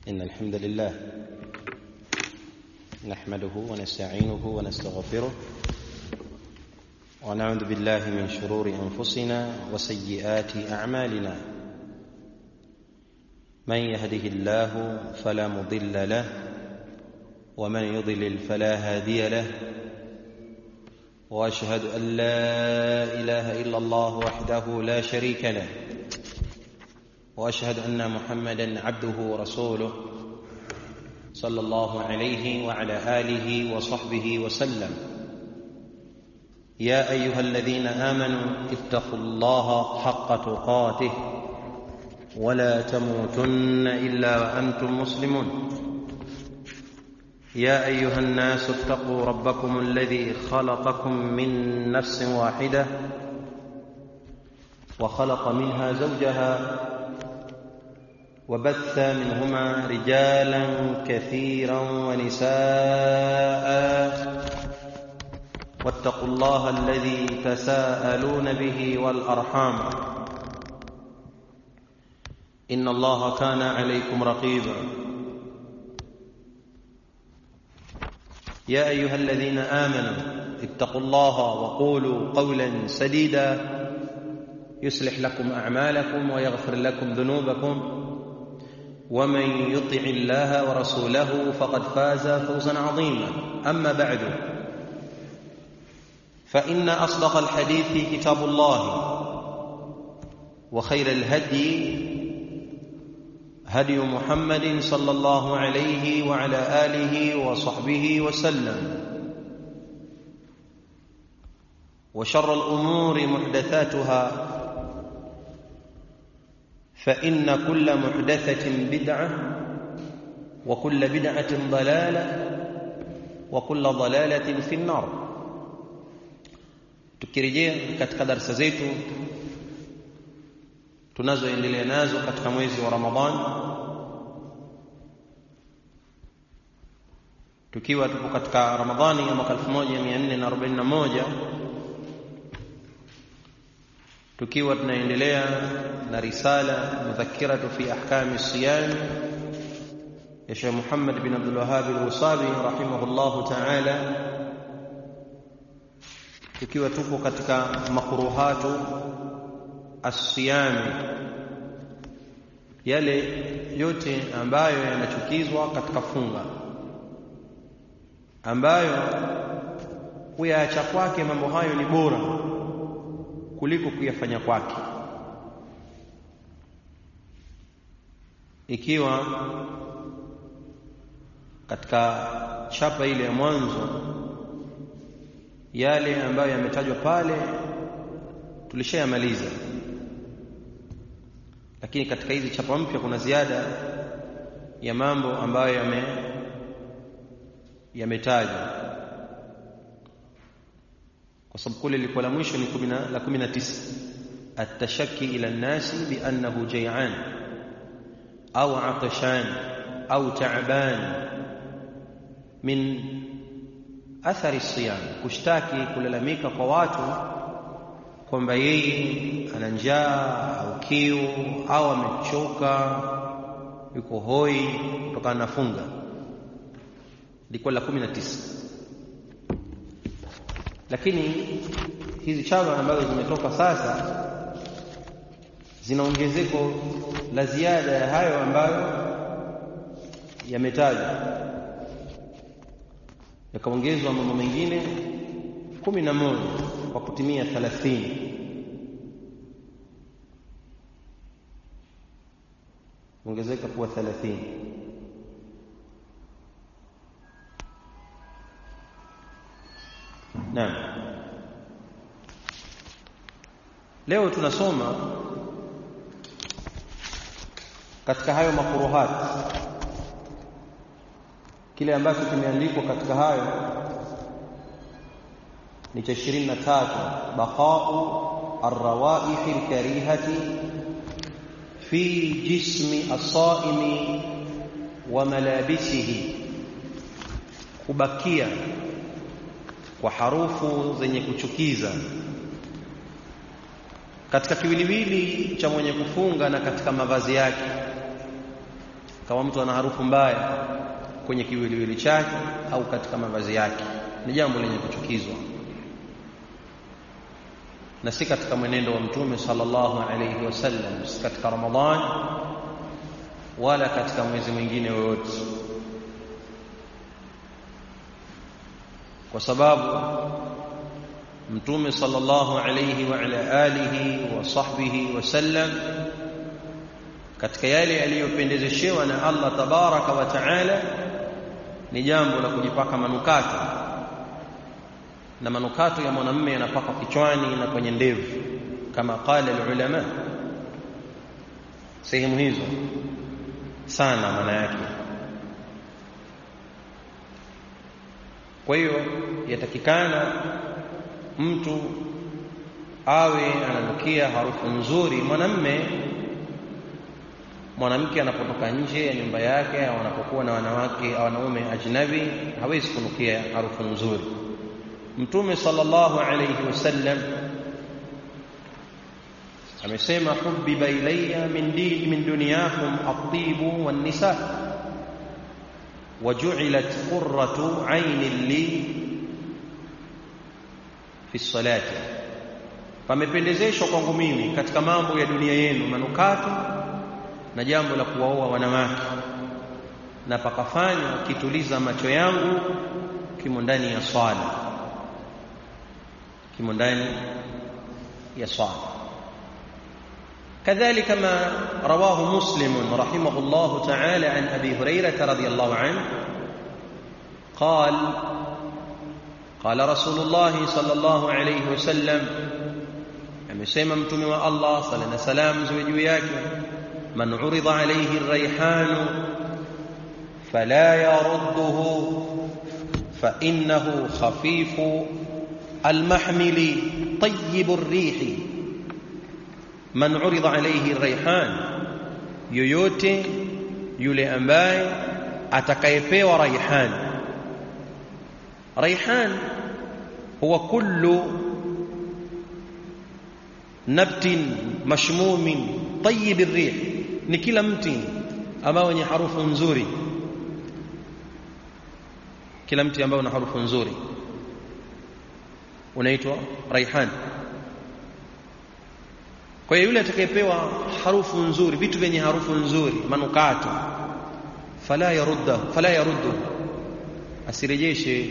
إن الحمد لله نحمده ونستعينه ونستغفره ونعوذ بالله من شرور أنفسنا وسيئات أعمالنا. من يهده الله فلا مضل له ومن يضلل فلا هادي له، وأشهد أن لا إله إلا الله وحده لا شريك له، وأشهد أن محمدًا عبده ورسوله صلى الله عليه وعلى آله وصحبه وسلم. يا أيها الذين آمنوا اتقوا الله حق تقاته ولا تموتن إلا وأنتم مسلمون. يا أيها الناس اتقوا ربكم الذي خلقكم من نفس واحدة وخلق منها زوجها وبث منهما رجالا كثيرا ونساء، واتقوا الله الذي تساءلون به والأرحام إن الله كان عليكم رقيبا. يا أيها الذين آمنوا اتقوا الله وقولوا قولا سديدا يصلح لكم أعمالكم ويغفر لكم ذنوبكم، ومن يطع الله ورسوله فقد فاز فوزا عظيما. أما بعد، فإن أصدق الحديث كتاب الله، وخير الهدي هدي محمد صلى الله عليه وعلى آله وصحبه وسلم، وشر الأمور محدثاتها، فإن كل محدثة بدعة وكل بدعة ضلالة وكل ضلالة في النار. Tukirejea katika darasa zetu tunazoendelea nazo katika mwezi wa Ramadhani, tukiwa tupo katika Ramadhani ya mwaka 1441, tukiwa tunaendelea na risala mudhakkiratu fi ahkami siyam ya Sheikh Muhammad bin Abdul Wahhab al-Wasabi rahimahullahu ta'ala, tukiwa tupo katika makruhatu as-siyam, yale yote ambayo yanachukizwa katika funga, ambayo kuyaacha kwake mambo hayo ni bora kuliko kuyafanya kwake. Ikiwa katika chapa ile ya mwanzo yale ambayo yametajwa pale tulishayamaliza, lakini katika hizi chapa mpya kuna ziada ya mambo ambayo yametajwa, kwa sababu kule lilikuwa la mwisho ni 19, at-tashakki ila an-nasi bi annahu jay'an au atashan au ta'ban min athari siyam, kushtaki, kulalamika kwa watu kwamba yeye ana njaa au kiu au amechoka, yuko hoi kutokana na funga. Ilikuwa la 19, lakini hizi chapa ambazo zimetoka sasa zina ongezeko la ziada ya hayo ambayo yametajwa, yakaongezwa mambo mengine 11 kwa kutimia 30. ongezeka kuwa 30. Naam, leo tunasoma katika hayo makruhat, kile ambacho kimeandikwa katika hayo ni cha 23, baqa'u ar-rawaihi al-karihati fi jismi as-sa'imi wa malabisihi, kubakia kwa harufu zenye kuchukiza katika kiwiliwili cha mwenye kufunga na katika mavazi yake. kama mtu ana harufu mbaya kwenye kiwiliwili chake au katika mavazi yake, ni jambo lenye kuchukizwa na si katika mwenendo wa Mtume sallallahu alayhi wasallam, si katika Ramadhan wala katika mwezi mwingine wowote, kwa sababu Mtume sallallahu alayhi wa ala alihi wa sahbihi wasallam katika yale aliyopendezeshewa na Allah tabaraka wa taala ni jambo la kujipaka manukato, na manukato ya mwanamume yanapaka kichwani na kwenye ndevu kama qala ulama. Sehemu hizo sana maana yake. Kwa hiyo yatakikana mtu awe ananukia harufu nzuri. Mwanamke anapotoka nje ya nyumba yake au anapokuwa na wanawake au wanaume ajnabi hawezi kunukia harufu nzuri. Mtume sallallahu alayhi wasallam amesema, hubbiba ilayya min dunyakum at-tibu wan-nisa waju'ilat qurratu 'ayni li fi salati, pamependezeshwa kwangu mimi katika mambo ya dunia yenu manukato na jambo la kuwaoa wanawake, na pakafanywa kituliza macho yangu kimo ndani ya swala, kimo ndani ya swala. كذلك ما رواه مسلم رحمه الله تعالى عن أبي هريرة رضي الله عنه قال رسول الله صلى الله عليه وسلم، amesema mtume wa Allah sala na salam ziwe juu yake, man urida alayhi ar-rayhan fala yarudduhu fa innahu khafifu al-mahmili tayyib ar-rih. Man urida alayhi ar-rayhan, yoyote yule ambaye atakayepewa rayhan. Rayhan huwa kullu nabtin mashmumin tayyib ar-rih, ni kila mti ambao wenye harufu nzuri, kila mti ambao una harufu nzuri unaitwa rayhan. Kwa hiyo yule atakayepewa harufu nzuri, vitu vyenye harufu nzuri, manukato, fala yaruddu, asirejeshe.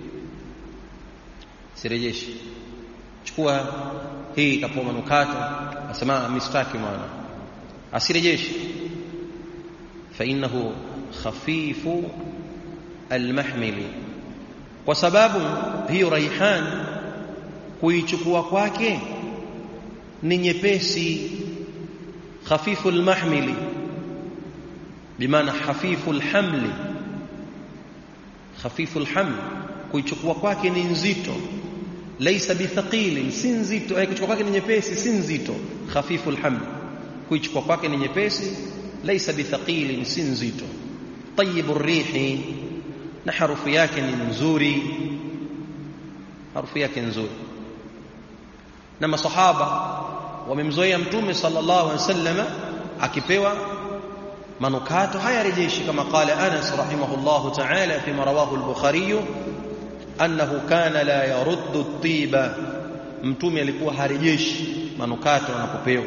Chukua hii kapoa manukato, asema mistaki mwana, asirejeshe. Fa innahu khafifu almahmili, kwa sababu hiyo raihan kuichukua kwake ni nyepesi. Khafifu almahmili bimaana hafifu alhamli, khafifu alhamli, kuichukua kwake ni nzito. Laysa bithaqil, si nzito, kuichukua kwake ni nyepesi, si nzito. Khafifu alhamli, kuichukua kwake ni nyepesi. Laysa bithaqil, si nzito. Tayyibu rihi, na harufu yake ni nzuri, harufu yake nzuri. Na masahaba wamemzoea mtume sallallahu alaihi wasallam akipewa manukato hayarejeshi, kama qala Anas rahimahullahu ta'ala fima rawahu al-Bukhari annahu kana la yaruddu at-tiba, mtume alikuwa harejeshi manukato anapopewa.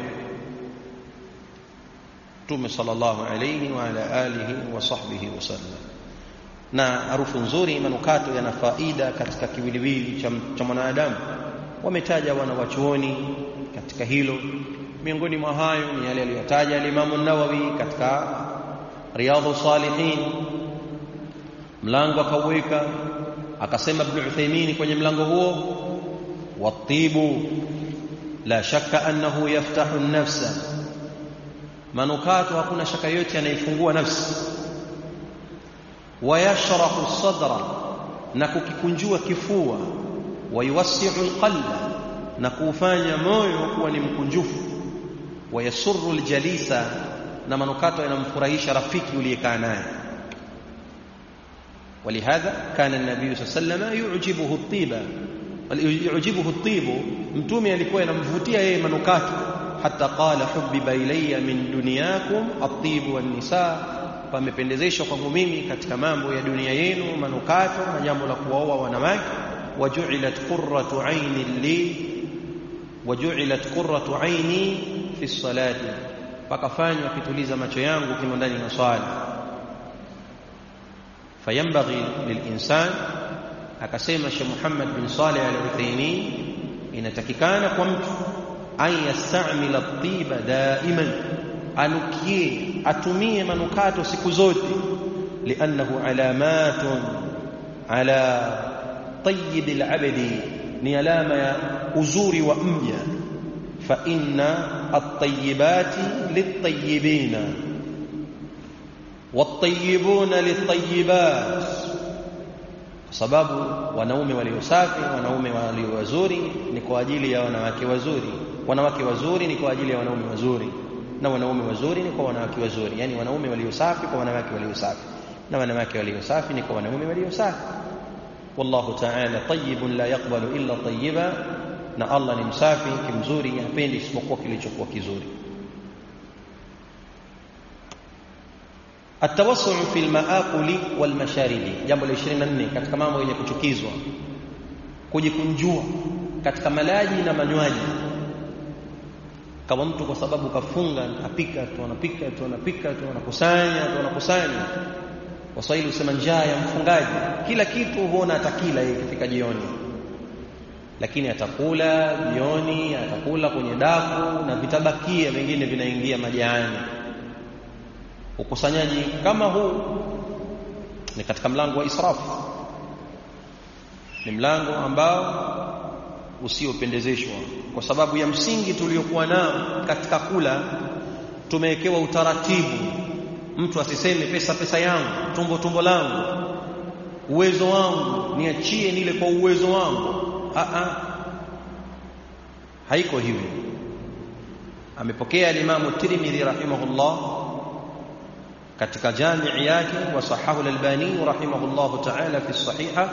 Mtume sallallahu alayhi wa ala alihi wa sahbihi wasallam. Na harufu nzuri, manukato yana faida katika kiwiliwili cha mwanadamu. Wametaja wanawachuoni katika hilo. Miongoni mwa hayo ni yale aliyotaja al-Imam an-Nawawi katika Riyadhus Salihin, mlango akaweka, akasema Ibn Uthaymeen kwenye mlango huo, wat-tibu la shakka annahu yaftahu an-nafsa, manukato hakuna shaka yote yanaifungua nafsi. Wa yashrahu as-sadra, na kukikunjua kifua. Wa yuwassi'u al-qalba, na kufanya moyo kuwa ni mkunjufu. Wa yasurru al-jalisa, na manukato yanamfurahisha rafiki uliyekaa naye. ولهذا كان النبي صلى الله عليه وسلم يعجبه الطيب, mtume alikuwa yanamvutia yeye manukato. Hatta qala hubbiba ilayya min dunyakum at-tib wan-nisa pamependezeshwa kwangu mimi katika mambo ya dunia yenu, manukato na jambo la kuwaoa wanawake. Waju'ilat qurratu aini fi salati, pakafanywa kituliza macho yangu kimo ndani ya swala. Fayambaghi lilinsan, akasema Sheikh Muhammad bin Saleh al-Uthaymeen, inatakikana kwa mtu an yastamila at-tiba daiman, anukie, atumie manukato siku zote. Liannahu alamatun ala tayyib al-abdi, ni alama ya uzuri wa mja. Fa inna at-tayyibati lit-tayyibina wat-tayyibuna lit-tayyibat, sababu wanaume waliosafi, wanaume walio wazuri ni kwa ajili ya wanawake wazuri, wanawake wazuri ni kwa ajili ya wanaume wazuri, na wanaume wazuri ni kwa wanawake wazuri. Yani wanaume waliosafi kwa wanawake waliosafi, na wanawake waliosafi ni kwa wanaume waliosafi. Wallahu ta'ala tayyibun la yaqbalu illa tayyiba, na Allah ni msafi kimzuri, hapendi isipokuwa kilichokuwa kizuri. Atawassu fi al-maakuli wal masharibi, jambo la 24 katika mambo yenye kuchukizwa, kujikunjua katika malaji na manywaji. Kama mtu kwa sababu kafunga apika tu, anapika tu, anakusanya. Waswahili husema njaa ya mfungaji, kila kitu huona atakila yeye kifika jioni, lakini atakula jioni, atakula kwenye daku na vitabakia vingine vinaingia majani. Ukusanyaji kama huu ni katika mlango wa israfu, ni mlango ambao usiopendezeshwa, kwa sababu ya msingi tuliokuwa nao katika kula. Tumewekewa utaratibu, mtu asiseme pesa yangu, tumbo langu, uwezo wangu, niachie nile kwa uwezo wangu. Haiko hivyo. Amepokea Imam Tirmidhi rahimahullah katika jamii yake, wa sahahu al-Albani rahimahullah ta'ala fi as-sahiha,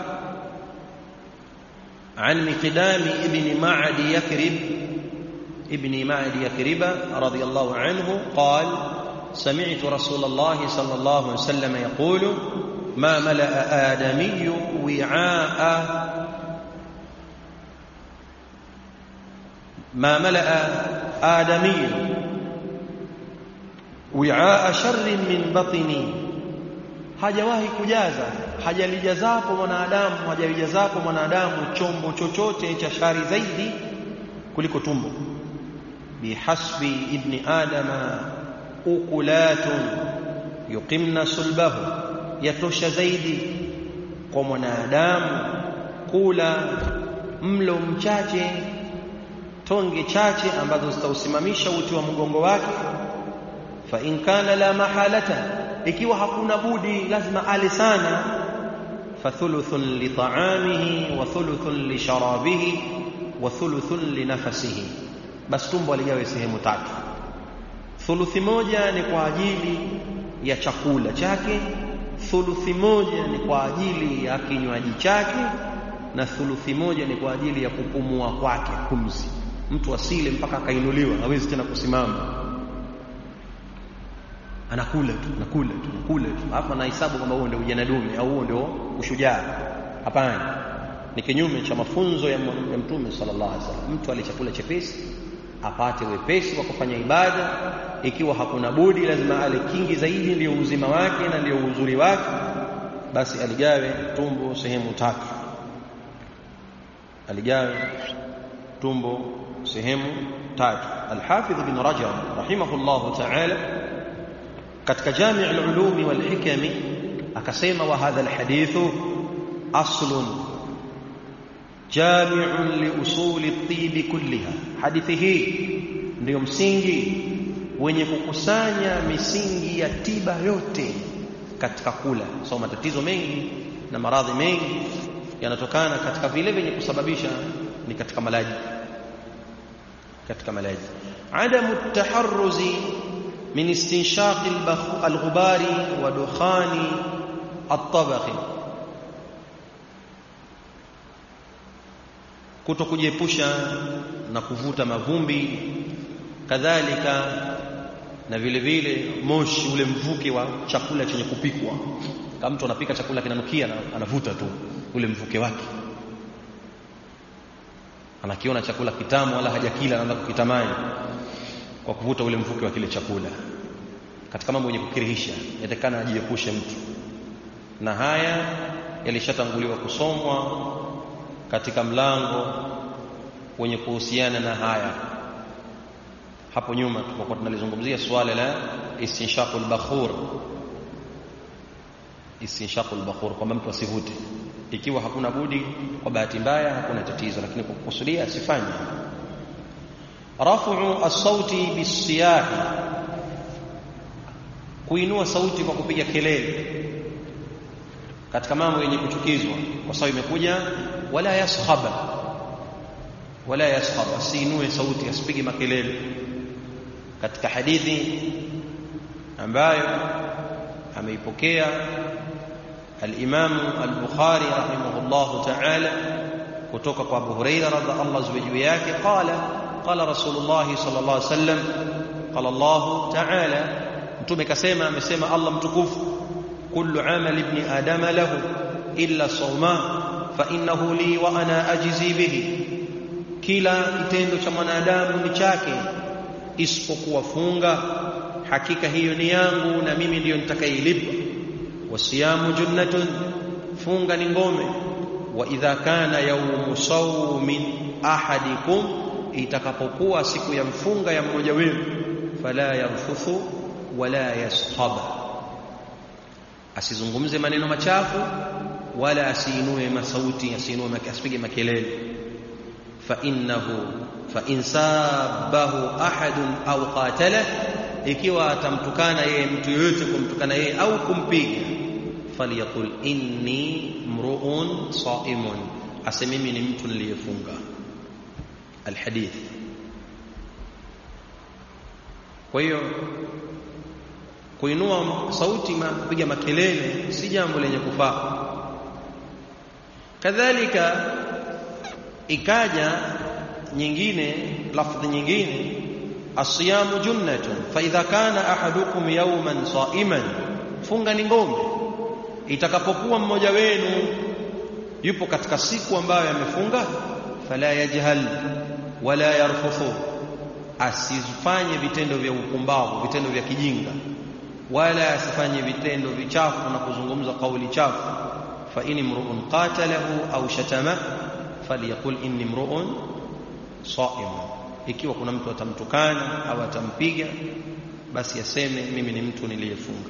عن مقدام ابن معد يكرب رضي الله عنه قال: سمعت رسول الله صلى الله عليه وسلم يقول: ما ملأ آدمي وعاء شر من بطني, hajawahi kujaza, hajalijazapo mwanadamu chombo chochote cha shari zaidi kuliko tumbo. Bihasbi ibni adama ukulatun yuqimna sulbahu, yatosha zaidi kwa mwanadamu kula mlo mchache, tonge chache ambazo zitausimamisha uti wa mgongo wake. Fa in kana la mahalata, ikiwa hakuna budi lazima ale sana, fa thuluthun li ta'amihi wa thuluthun li sharabihi wa thuluthun li nafasihi, basi tumbo aligawe sehemu tatu. Thuluthi moja ni kwa ajili ya chakula chake, thuluthi moja ni kwa ajili ya kinywaji chake, na thuluthi moja ni kwa ajili ya kupumua kwake, pumzi. Mtu asile mpaka akainuliwa, hawezi tena kusimama, anakula tu, hapa anahesabu kwamba huo ndio ujana dume au huo ndio ushujaa. Hapana, ni kinyume cha mafunzo ya Mtume sallallahu alaihi wasallam. Mtu alichakula chepesi apate wepesi wa kufanya ibada. Ikiwa hakuna budi lazima ale kingi zaidi, ndio uzima wake na ndio uzuri wake, basi aligawe tumbo sehemu tatu, Al-Hafidh ibn Rajab rahimahullahu ta'ala katika Jami' al-Ulum wal-Hikam akasema: wa hadha al-hadithu aslun jami'un li usuli at-tib kulliha, hadithi hii ndio msingi wenye kukusanya misingi ya tiba yote katika kula. So matatizo mengi na maradhi mengi yanatokana katika vile vyenye kusababisha ni katika malaji. Adamu at-taharruzi min istinshaq al-ghubari wa dukhani at-tabakhi, kutokujiepusha na kuvuta mavumbi, kadhalika na vile vile moshi, ule mvuke wa chakula chenye kupikwa. Kama mtu anapika chakula kinanukia na anavuta tu ule mvuke wake, anakiona chakula kitamu wala hajakila, anaanza kukitamani kwa kuvuta ule mvuke wa kile chakula. Katika mambo yenye kukirihisha yatakana ajiepushe mtu, na haya yalishatanguliwa kusomwa katika mlango wenye kuhusiana na haya hapo nyuma, tulipokuwa tunalizungumzia swala la istinshaqul bakhur. Istinshaqul bakhur, kwamba mtu asivute ikiwa hakuna budi, kwa bahati mbaya hakuna tatizo, lakini kwa kukusudia asifanye. Raf'u as-sauti bis-siyah, kuinua sauti kwa kupiga kelele katika mambo yenye kuchukizwa, kwa sababu imekuja wala yaskhaba, wala yaskhab, asiinue sauti, asipige makelele. Katika hadithi ambayo ameipokea al-Imam al-Bukhari rahimahullahu ta'ala kutoka kwa Abu Hurairah radhiallahu anhu yake, qala Rasulullah sallallahu alaihi wasallam, qala Allah ta'ala, mtume kasema, amesema Allah mtukufu, kullu amali ibn adama lahu illa sawma fa innahu li wa ana ajzi bihi, kila kitendo cha mwanadamu ni chake isipokuwa funga, hakika hiyo ni yangu na mimi ndiyo nitakayelipa. Wasiyamu junnatun, funga ni ngome. Wa idha kana yawmu sawmin ahadikum, itakapokuwa siku ya mfunga ya mmoja wenu, fala yarfuthu wala yaskhaba, asizungumze maneno machafu wala asiinue masauti, asipige makelele. fa in sabahu ahadun au qatala, ikiwa atamtukana yeye mtu yoyote, kumtukana yeye au kumpiga, faliyaqul inni mru'un sa'imun, aseme mimi ni mtu niliyefunga. Alhadith. Kwa hiyo kuinua sauti, kupiga makelele si jambo lenye kufaa. Kadhalika ikaja nyingine, lafdhi nyingine, asiyamu junnatun fa idha kana ahadukum yawman sa'iman, funga ni ngome, itakapokuwa mmoja wenu yupo katika siku ambayo amefunga, fala yajhal wala yarfuthu, asifanye vitendo vya upumbavu, vitendo vya kijinga, wala asifanye vitendo vichafu na kuzungumza kauli chafu. Fa in imru'un qatalahu au shatama falyaqul inni imru'un sa'im, ikiwa kuna mtu atamtukana au atampiga, basi aseme mimi ni mtu niliyefunga.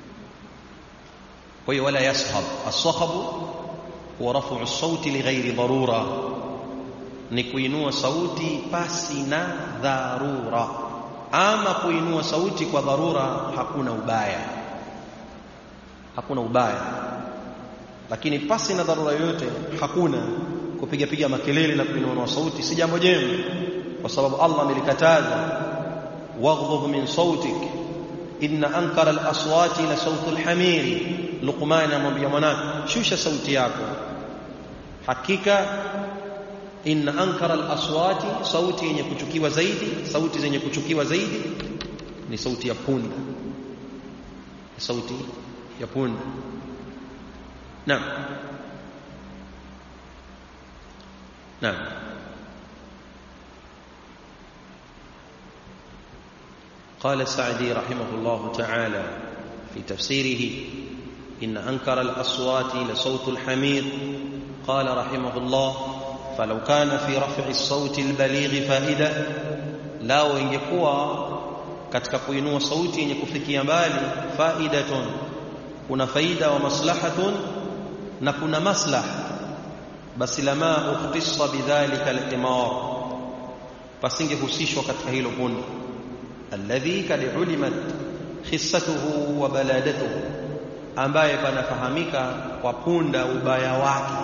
Kwa hiyo wala yashab, as-sakhab huwa raf'u as-sauti li ghairi darura, ni kuinua sauti pasi na dharura. Ama kuinua sauti kwa dharura hakuna ubaya, hakuna ubaya, lakini pasi na dharura yoyote hakuna kupiga makelele na kuinua sauti, si jambo jema, kwa sababu Allah amelikataza, waghdhub min sautik inna ankara al-aswati la sautul hamir. Luqman amwambia mwanae, shusha sauti yako, hakika inna ankara al-aswati, sauti yenye kuchukiwa zaidi, sauti zenye kuchukiwa zaidi ni sauti ya punda, sauti ya punda. Naam, naam. قال السعدي رحمه الله تعالى في تفسيره إن أنكر الأصوات لصوت الحمير، قال رحمه الله فلو كان في رفع الصوت البليغ فائدة، lao ingekuwa katika kuinua sauti yenye kufikia mbali, faidatun, kuna faida, wa maslahatun, na kuna maslaha, basi lama ukhtissa bidhalika al-imar, pasingehusishwa katika hilo punda, alladhi kad ulimat khissatuhu wa baladatuhu, ambaye panafahamika kwa punda ubaya wake,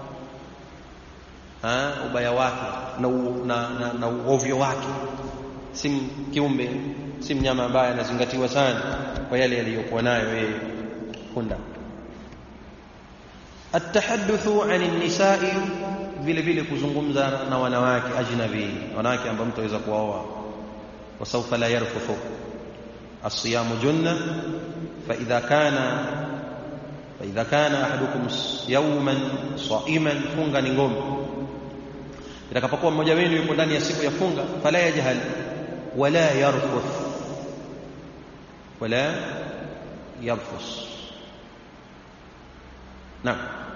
ubaya wake na uovyo wake. Si kiumbe, si mnyama ambaye anazingatiwa sana kwa yale yaliyokuwa nayo yeye punda. Atahaddathu anin nisa'i, vile vile kuzungumza na wanawake ajnabi, wanawake ambao mtu aweza kuoa. Wasawfa la yarfuthu, as-siyamu junna fa idha kana ahadukum yawman sa'iman, funga ni ngome. Itakapokuwa mmoja wenu yuko ndani ya siku ya funga, fala yajhal wala yarfuth wala yarfus. Naam.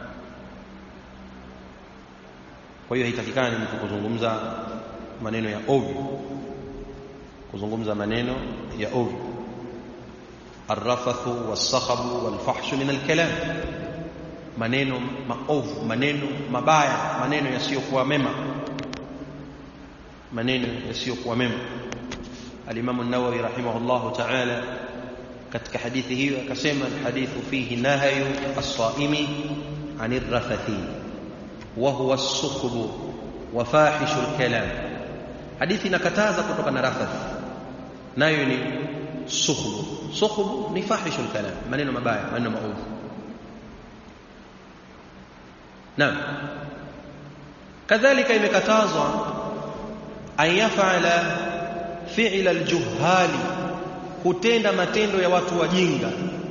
Kwa hiyo haitakikani mtu kuzungumza maneno ya ovyo, arrafathu wasakhabu walfahshu min alkalam, maneno maovu, maneno mabaya, maneno yasiyokuwa mema. Al-Imam an-Nawawi rahimahullahu ta'ala katika hadithi hiyo akasema, alhadithu fihi nahyu as-saimi 'anir rafathi wa huwa as-sukhbu wa fahishu al-kalam. Hadithi inakataza kutoka na rafath, nayo ni sukhbu ni fahishu al-kalam, maneno mabaya, maneno maovu. Naam. Kadhalika imekatazwa an yaf'ala fi'la al-juhali, kutenda matendo ya watu wajinga,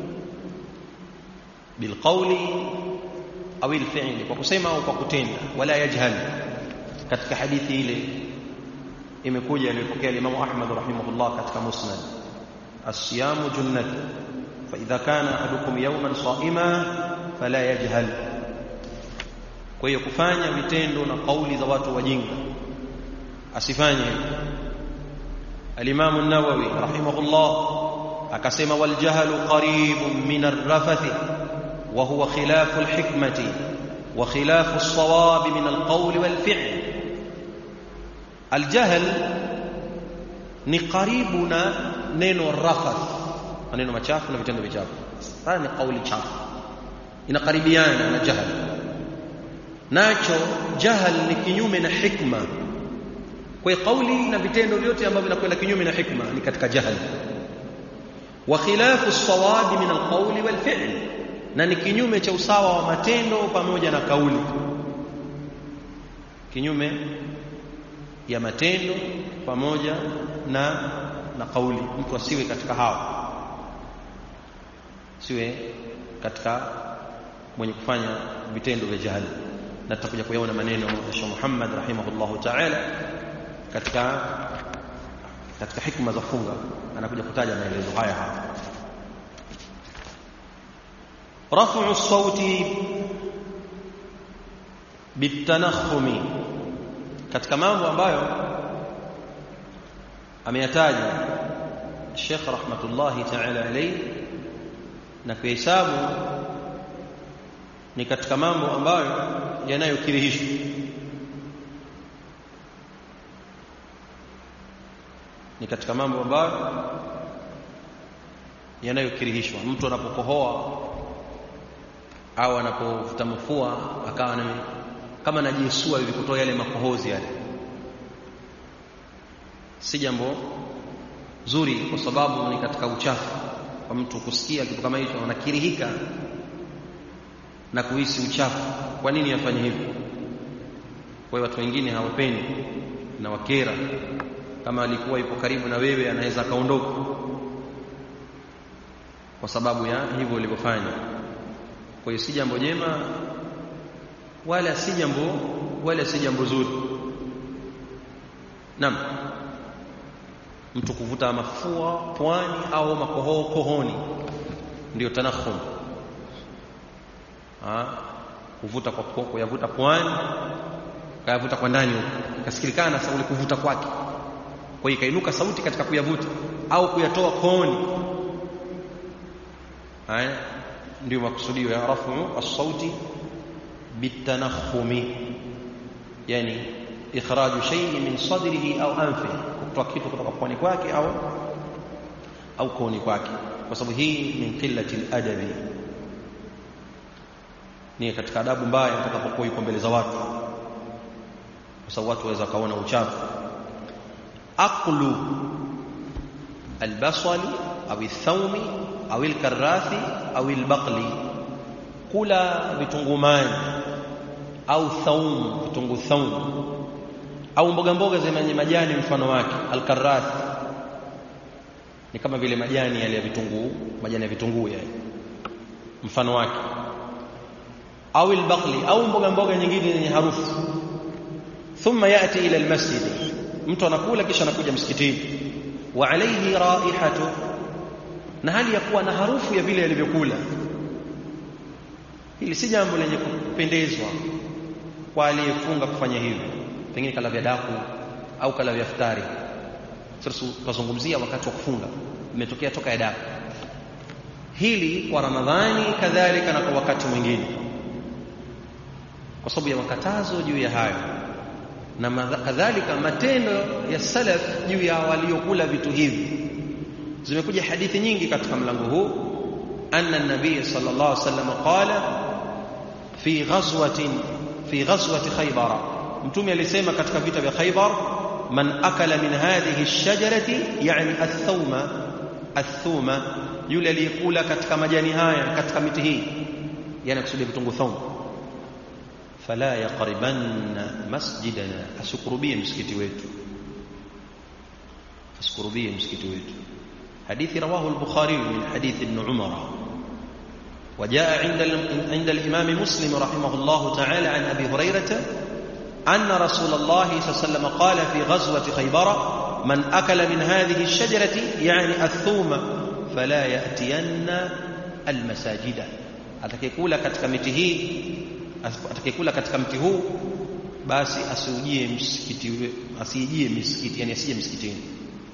bilqawli au alfi'li, kwa kusema au kwa kutenda. Wala yajhal, katika hadithi ile imekuja alipokea Imam Ahmad rahimahullah katika Musnad, as-siyamu junnatu fa idha kana ahadukum yawman sa'ima fala yajhal. Kwa hiyo kufanya vitendo na kauli za watu wajinga asifanye. Al-Imam an-Nawawi rahimahullah akasema, wal jahlu qaribun min ar-rafath wa huwa khilafu al-hikmati wa khilafu as-sawab min al-qawl wal-fi'l. Al-jahl ni karibu na neno rafath, maneno machafu na vitendo vichafu. Haya ni kauli chafu, inakaribiana na jahl. Nacho jahl ni kinyume na hikma. Kwa kauli na vitendo vyote ambavyo vinakwenda kinyume na hikma ni katika jahl. Wa khilafu as-sawab min al-qawl wal-fi'l, na ni kinyume cha usawa wa matendo pamoja na kauli, kinyume ya matendo pamoja na kauli. Mtu asiwe katika hao, siwe katika mwenye kufanya vitendo vya jahl. Na tutakuja kuyaona maneno ya Sheikh Muhammad rahimahullahu ta'ala katika hikma za funga, anakuja kutaja maelezo haya hapa. Raf'u as-sauti bitanakhumi, katika mambo ambayo ameyataja Sheikh rahmatullahi ta'ala alayhi na kuhesabu ni katika mambo ambayo yanayokirihishwa. Ni katika mambo ambayo yanayokirihishwa. Mtu anapokohoa au anapovuta mafua akawa kama anajisua ili kutoa yale makohozi yale, si jambo zuri, kwa sababu ni katika uchafu. Kwa mtu kusikia kitu kama hicho anakirihika na kuhisi uchafu. Kwa nini afanye hivyo? Kwa hiyo watu wengine hawapendi na wakera. Kama alikuwa yupo karibu na wewe, anaweza kaondoka kwa sababu ya hivyo ulivyofanya. Kwa hiyo si jambo jema wala si jambo zuri. Naam. Mtu kuvuta mafua puani au makohoo kohoni ndio tanakhum. Kuvuta kwa koko, yavuta puani, kayavuta kwa ndani huko, ikasikilikana sasa ule kuvuta kwake. Kwa hiyo ikainuka sauti katika kuyavuta au kuyatoa kooni. Haya ndio makusudio ya raf'u as-sauti bitanakhumi, yani ikhraju shay'in min sadrihi au anfihi, kutoa kitu kutoka puani kwake au kooni kwake, kwa sababu hii min qillati al-adabi, ni katika adabu mbaya utakapokuwa yuko mbele za watu, kwa sababu watu waweza kaona uchafu. Aqlu albasali au athawmi au alkarathi au albaqli, kula vitungumani au thaum, vitunguu thaum, au mboga mboga zenye majani mfano wake, alkarathi ni kama vile majani yale ya vitunguu, majani ya vitunguu yale mfano wake, au albaqli, au mboga mboga nyingine zenye harufu. Thumma yati ila almasjid, mtu anakula kisha anakuja msikitini, wa alayhi raihatu, na hali ya kuwa na harufu ya vile alivyokula. Hili si jambo lenye kupendezwa kwa aliyefunga kufanya hivyo, pengine kala vya daku au kala vya iftari. Sasa tuzungumzia wakati wa kufunga, imetokea toka ya daku. Hili kwa Ramadhani kadhalika na kwa wakati mwingine, kwa sababu ya makatazo juu ya hayo, na kadhalika matendo ya salaf juu ya waliokula vitu hivi. Zimekuja hadithi nyingi katika mlango huu, anna an-nabiy sallallahu alaihi wasallam qala fi ghazwati Khaybar, mtume alisema katika vita vya Khaybar, man akala min hadhihi ash-shajarati, yani athuma, yule aliyekula katika majani haya, katika miti hii, yani kusudia vitunguu thawm, fala yaqribanna masjidana, asikurubie msikiti wetu, asikurubie msikiti wetu. حديث رواه البخاري من حديث ابن عمر. وجاء عند الإمام مسلم رحمه الله تعالى عن أبي هريرة أن رسول الله صلى الله عليه وسلم قال في غزوة خيبر من أكل من هذه الشجرة يعني الثوم فلا يأتين المساجد. atakayekula katika miti hii, atakayekula katika mti huu, basi asijie msikiti, asijie misikiti, yani asije msikitini.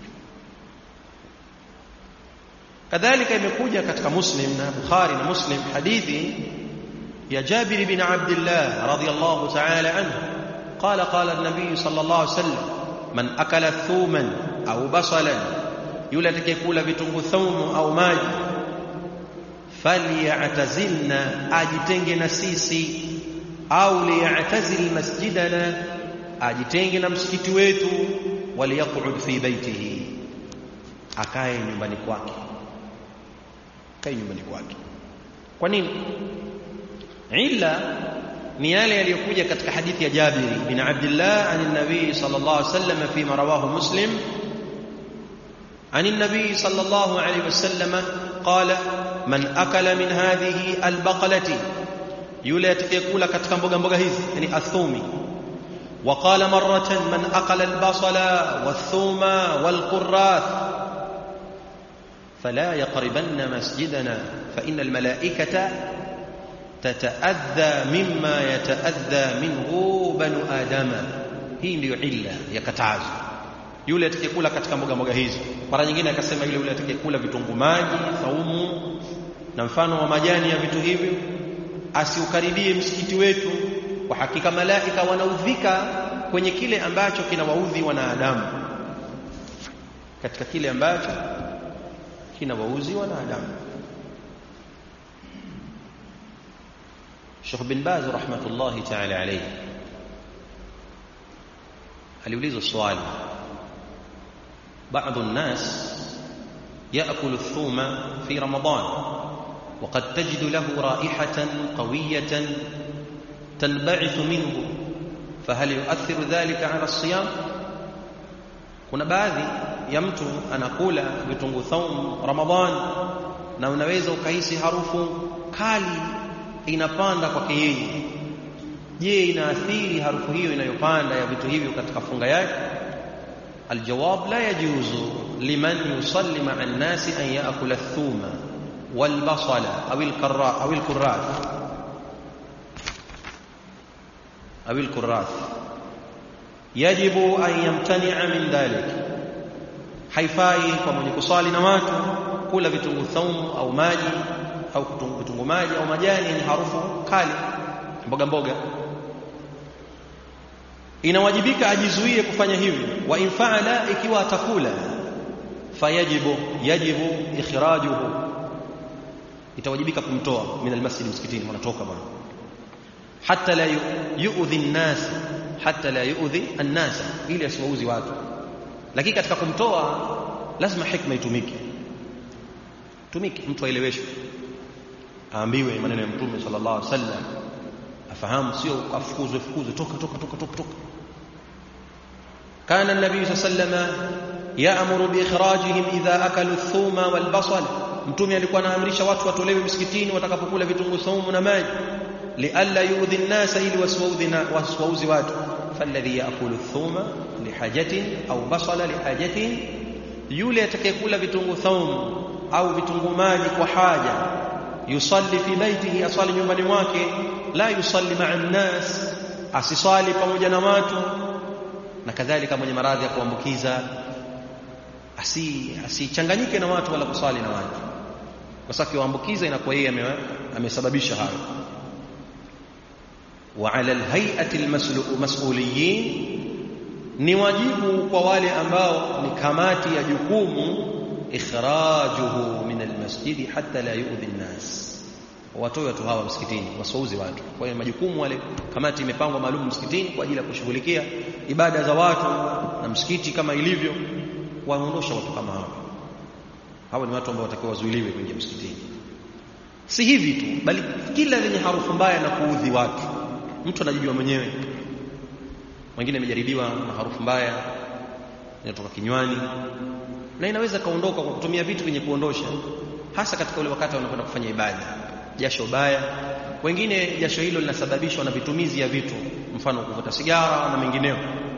Kadhalika imekuja katika Muslim na Bukhari na Muslim hadithi ya Jabir bin Abdullah radhiyallahu ta'ala anhu qala qala an-nabiy sallallahu alayhi wasallam man akala thuman au basalan, yule atakayekula vitunguu thaumu au maji, falyatazilna, ajitenge na sisi, au liyatazil masjidana, ajitenge na msikiti wetu, waliyaq'ud fi baitihi, akae nyumbani kwake, kae nyumbani kwake. Kwa nini? Illa ni yale yaliyokuja katika hadithi ya Jabir bin Abdullah an an-nabii sallallahu alayhi wasallam fi ma rawahu Muslim an an-nabii sallallahu alayhi wasallam qala man akala min hadhihi al-baqalati, yule atakayekula katika mboga mboga hizi, yani athumi. Wa qala marratan man akala al-basala wath-thuma wal-qurrath فلا يقربن مسجدنا فإن الملائكة تتأذى مما يتأذى منه بنو آدم. hii ndio illa ya katazo, yule atakayekula katika mboga mboga hizi. Mara nyingine akasema yule atakayekula vitunguu maji, saumu na mfano wa majani ya vitu hivyo, asiukaribie msikiti wetu, kwa hakika malaika wanaudhika kwenye kile ambacho kinawaudhi wanadamu, katika kile ambacho kinawauzi wanadamu. Sheikh bin Baz rahmatullahi ta'ala alayhi aliulizwa swali, baadhi الناس يأكل الثوم في رمضان وقد تجد له رائحة قوية تنبعث منه فهل يؤثر ذلك على الصيام؟ kuna baadhi ya mtu anakula vitunguu thawm Ramadhan na unaweza ukahisi harufu kali inapanda kwake yeye. Je, inaathiri harufu hiyo inayopanda ya vitu hivyo katika funga yake? Aljawab, la yajuzu liman yusalli ma'a an-nasi an ya'kula ath-thuma wal-basala aw al-kurrath yajibu an yamtani'a min dhalik. Haifai kwa mwenye kusali na watu kula vitunguu thawm au maji au vitunguu maji au majani yenye harufu kali, mboga mboga. Inawajibika ajizuie kufanya hivyo. Wa in fa'ala, ikiwa atakula, fayajibu ikhrajuhu, itawajibika kumtoa min almasjid, msikitini wanatoka bwana, hatta la yu'dhi an-nas, hatta la yu'dhi an-nas, ili asiwauzi watu. Lakini katika kumtoa lazima hikma itumike, mtu aeleweshwe, aambiwe maneno ya Mtume sallallahu alaihi wasallam, afahamu, sio afukuzwe toka. Kana an-nabii sallallahu alaihi wasallam ya'muru bi ikhrajihim idha akalu ath-thuma wal basal, mtume alikuwa anaamrisha watu watolewe msikitini watakapokula vitunguu saumu na maji, lialla yu'dhi an-nasa, ili wasiwauzi watu. falladhi ya'kulu ath-thuma lihajatin au basala lihajatin, yule atakayekula vitunguu saumu au vitunguu maji kwa haja, yusalli fi baitihi, asali nyumbani mwake, la yusalli ma'a an-nas, asisali pamoja na watu. Na kadhalika mwenye maradhi ya kuambukiza asichanganyike na watu wala kusali na watu, kwa sababu kuambukiza inakuwa yeye amesababisha hayo. Wa 'ala al-hay'ati al-mas'uliyin, ni wajibu kwa wale ambao ni kamati ya jukumu, ikhrajuhu min al-masjidi hatta la yu'dhi an-nas, watoe watu hawa msikitini wasiuzi watu. Kwa hiyo majukumu wale, kamati imepangwa maalum msikitini kwa ajili ya kushughulikia ibada za watu na msikiti kama ilivyo, waondosha watu kama hao. Hawa ni watu ambao watakiwa wazuiliwe kuingia msikitini. Si hivi tu, bali kila lenye harufu mbaya na kuudhi watu, mtu anajijua mwenyewe. Wengine wamejaribiwa na harufu mbaya inatoka kinywani, na inaweza kaondoka kwa kutumia vitu vyenye kuondosha, hasa katika ule wakati wanakwenda kufanya ibada. Jasho baya, wengine jasho hilo linasababishwa na vitumizi ya vitu, mfano kuvuta sigara na mengineo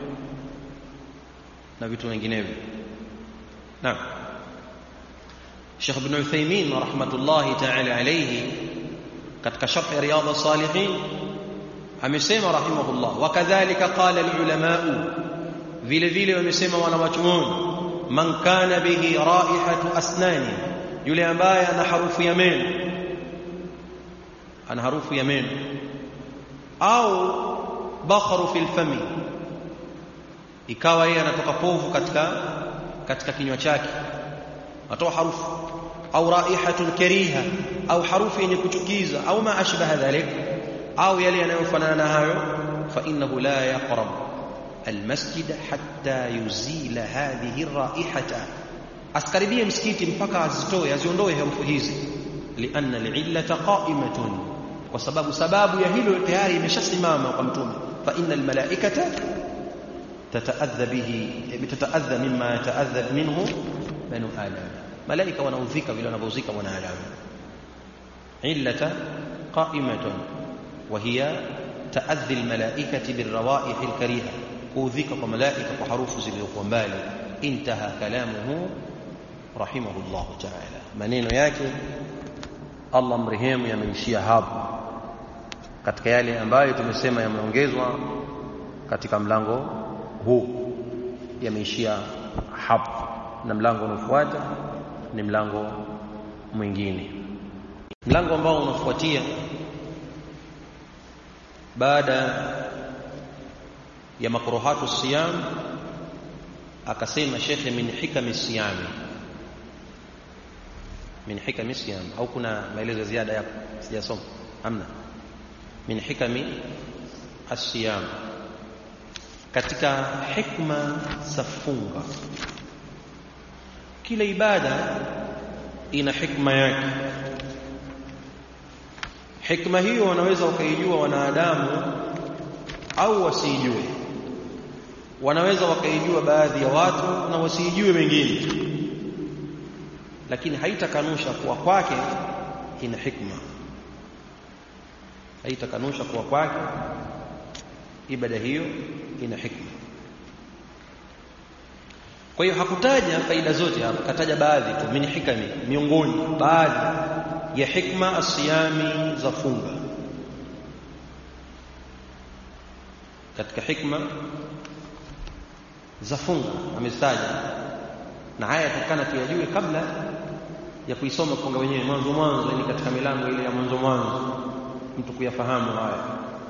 na vitu vinginevyo. Naam, Sheikh Ibn Uthaymeen rahmatullahi ta'ala alayhi katika sharh Riyadh as-Salihin amesema rahimahullah, wakadhalika qala al-ulama, vile vile wamesema wanawachuoni, man kana bihi raihatu asnani, yule ambaye ana harufu ya meno, ana harufu ya meno, au bakhru fil fami, ikawa yeye anatoka povu katika kinywa chake, atoa harufu, au raihatun kariha, au harufu yenye kuchukiza, au ma ashbaha dhalik, au yale yanayofanana na hayo, fa innahu la yaqrab almasjid hatta yuzila hadhihi raihata, askaribie msikiti mpaka aziondoe harufu hizi. Lianna al'illata qa'imatun, kwa sababu ya hilo tayari imeshasimama kwa mtume. Fa innal malaikata tataadha mimma yataadha minhu banu adam, malaika wanaudhika vile wanavyozika mwanadamu. Illata qa'imatun wa hiya ta'adhi almalaikati birrawaih alkariha, kuudhika kwa malaika kwa harufu zilizokuwa mbali. Intaha kalamuhu rahimahullah ta'ala, maneno yake Allah mrehemu yameishia hapo, katika yale ambayo tumesema yameongezwa katika mlango huu yameishia hapo, na mlango unaofuata ni mlango mwingine. Mlango ambao unafuatia baada ya makruhatu siyam, akasema shekhe, min hikami siyam, min hikami siyam, au kuna maelezo ziada hapo sijasoma? Hamna. Min hikami as-siyam, katika hikma za funga. Kila ibada ina hikma yake. Hikma hiyo wanaweza wakaijua wanadamu au wasijue, wanaweza wakaijua baadhi ya watu na wasijue wengine, lakini haitakanusha kuwa kwake ina hikma, haitakanusha kuwa kwake ibada hiyo ina hikma. Kwa hiyo hakutaja faida zote hapa, kataja baadhi tu, min hikami, miongoni baadhi ya hikma asiyami za funga. Katika hikma za funga amestaja, na haya tukana tuyajue kabla ya kuisoma funga wenyewe mwanzo, ni katika milango ile ya mwanzo mtu kuyafahamu haya.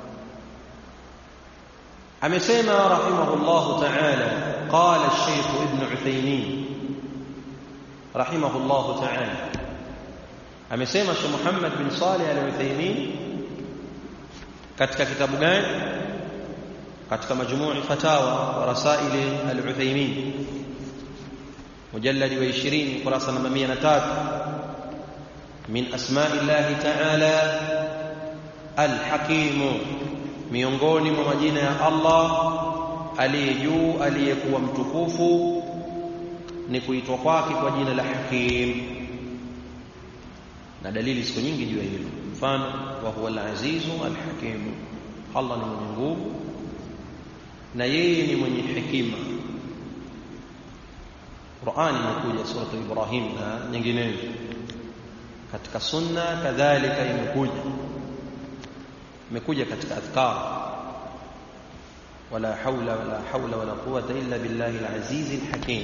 Amesema rahimahullah ta'ala, qala al-Sheikh Ibn Uthaymeen rahimahullah ta'ala, amesema Sheikh Muhammad bin Salih al-Uthaymeen katika kitabu gani? Katika majmuu' fatawa wa rasail al-Uthaymeen, mujallad wa 20 kurasa namba 103, min asma'illahi ta'ala al-Hakim, miongoni mwa majina ya Allah aliye juu aliyekuwa mtukufu, ni kuitwa kwake kwa jina la Hakim, na dalili ziko nyingi juu ya hilo. Mfano, wa huwa al-azizu al-hakim, Allah ni mwenye nguvu na yeye ni mwenye hekima. Qur'ani imekuja sura Ibrahim na nyinginezo, katika sunna kadhalika imekuja katika adhkar, wala hawla wala quwwata illa billahi al-aziz al-hakim.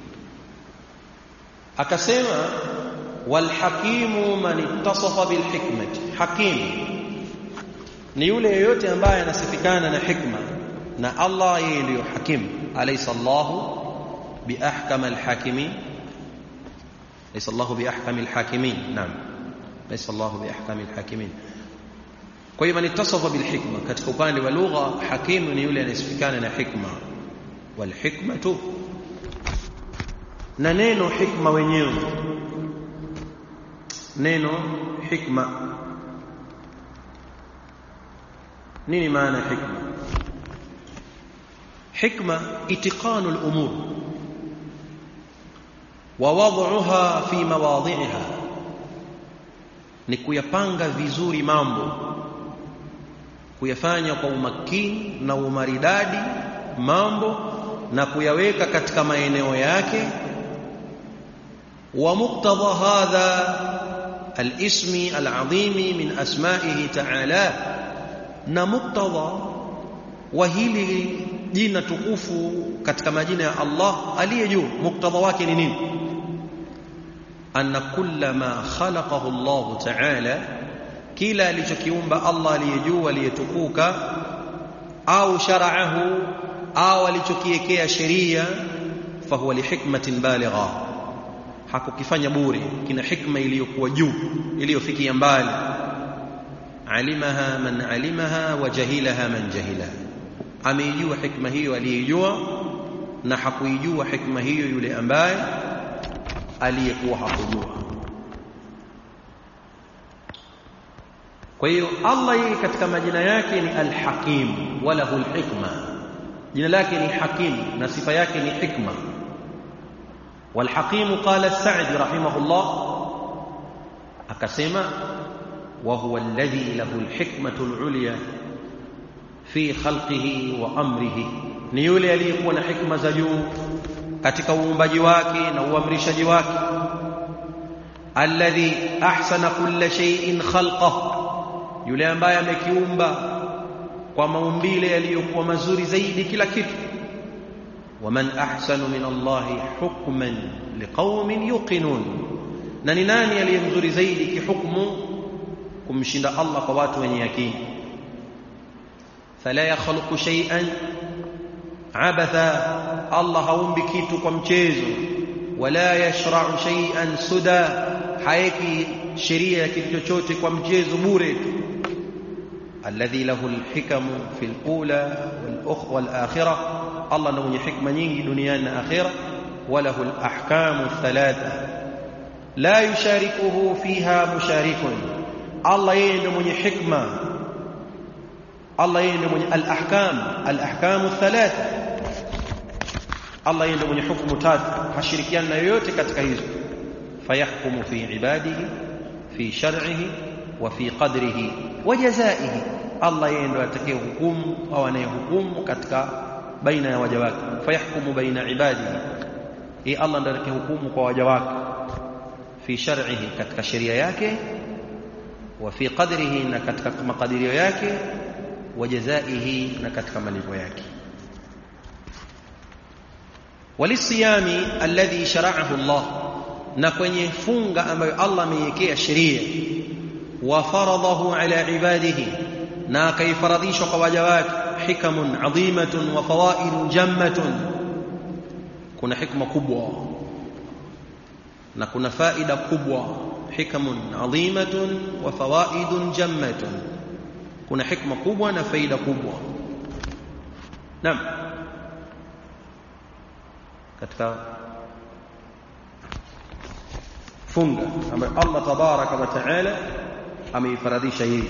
Akasema wal hakimu man ittasafa bil hikmati, hakim ni yule yote ambaye anasifikana na hikma, na Allah yeye ndiyo hakim. Alaysa Allahu biahkam al-hakimin, laysa Allahu biahkam al-hakimin. Naam, laysa Allahu biahkam al-hakimin. Kwa hiyo man ittasafa bil hikma, katika upande wa lugha hakim ni yule anasifikana na hikma. Wal hikmatu, na neno hikma wenyewe, neno hikma, nini maana hikma? Hikma itiqanu al-umur wa wad'uha fi mawadhi'iha, ni kuyapanga vizuri mambo, kuyafanya kwa umakini na umaridadi mambo na kuyaweka katika maeneo yake. Wa muqtada hadha al-ismi al-'azimi min asma'ihi ta'ala, na muqtada wa hili jina tukufu katika majina ya Allah aliye juu, muqtada wake ni nini? Anna kullama khalaqahu Allah ta'ala, kila alichokiumba Allah aliye juu aliyetukuka, au shara'ahu, au alichokiwekea sheria, fahuwa lihikmatin baligha, hakukifanya bure, kina hikma iliyokuwa juu, iliyofikia mbali. Alimaha man alimaha wa jahilaha man jahilaha, ameijua hikma hiyo aliyejua, na hakuijua hikma hiyo yule ambaye aliyekuwa hakujua. Kwa hiyo Allah yeye katika majina yake ni al-Hakim, wala al-hikma, jina lake ni Hakim na sifa yake ni hikma. Wal-Hakim qala as-Sa'di rahimahullah, akasema wa huwa alladhi lahu al-hikmatu al-ulya fi khalqihi wa amrihi, ni yule aliyekuwa na hikma za juu katika uumbaji wake na uamrishaji wake. Alladhi ahsana kulla shay'in khalqahu, yule ambaye amekiumba kwa maumbile yaliyokuwa mazuri zaidi kila kitu. Waman ahsanu min Allahi hukman liqaumin yuqinun, na ni nani aliyemzuri zaidi kihukumu kumshinda Allah kwa watu wenye yakini. Fala yakhluqu shay'an abatha, Allah haumbi kitu kwa mchezo. Wala yashra'u shay'an suda, haiki sheria ya kitu chochote kwa mchezo bure tu. Alladhi lahu alhikamu fil ula wal akhirah, Allah ndiye mwenye hikma nyingi duniani na akhira. Walahu alahkamu thalatha la yusharikuhu fiha musharikun, Allah yeye ndiye mwenye hikma, Allah yeye ndiye mwenye al-ahkamu thalatha, Allah yeye ndiye mwenye hukumu tatu, hashirikiani na yoyote katika hizo. Fayahkumu fi ibadihi fi shar'ihi wa fi qadrihi wa jazaihi, Allah yeye ndiye atakaye hukumu au anayehukumu katika baina ya waja wake. Fayahkumu baina ibadihi, Allah ndiye atakaye hukumu kwa waja wake. Fi shar'ihi, katika sheria yake. Wa fi qadrihi, na katika makadirio yake. Wa jazaihi, na katika malipo yake. Walisiyami alladhi shara'ahu Allah, na kwenye funga ambayo Allah ameiwekea sheria. Wa faradahu ala ibadihi, na akaifaradhisha kwa waja wake. Hikamun adhimatun wa fawaidun jammatun, kuna hikma kubwa na kuna faida kubwa. Hikamun adhimatun wa fawaidun jammatun, kuna hikma kubwa na faida kubwa. Naam, katika funga ambayo Allah tabaraka wa taala ameifaradhisha hii,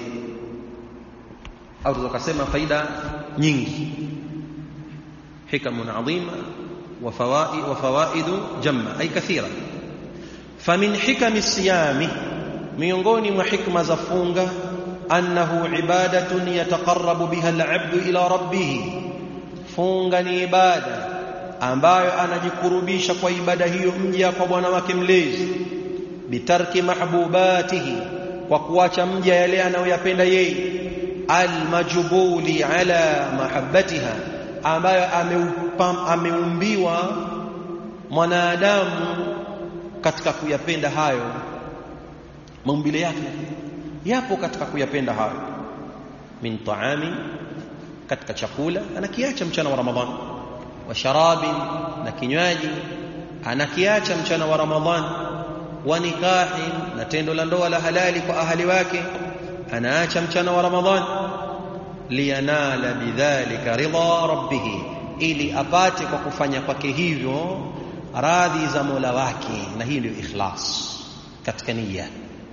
au tukasema faida nyingi. Hikamun adhima وفوائد جمة أي كثيرة. فمن حكم الصيام miongoni mwa hikma za funga annahu ibadatun yataqarrabu biha al-'abdu ila rabbih, funga ni ibada ambayo anajikurubisha kwa ibada hiyo mja kwa Bwana wake mlezi, bitarki mahbubatihi, kwa kuacha mja yale anayoyapenda yeye, almajbuli ala mahabbatiha, ambayo ameumbiwa mwanadamu katika kuyapenda hayo, maumbile yake yapo katika kuyapenda hayo. Min taami, katika chakula anakiacha mchana wa Ramadhani, wa sharabi, na kinywaji anakiacha mchana wa Ramadhani, wa nikahi, na tendo la ndoa la halali kwa ahali wake anaacha mchana wa Ramadhani, liyanala bidhalika ridha rabbih, ili apate kwa kufanya kwake hivyo radhi za Mola wake, na hii ndio ikhlas katika nia.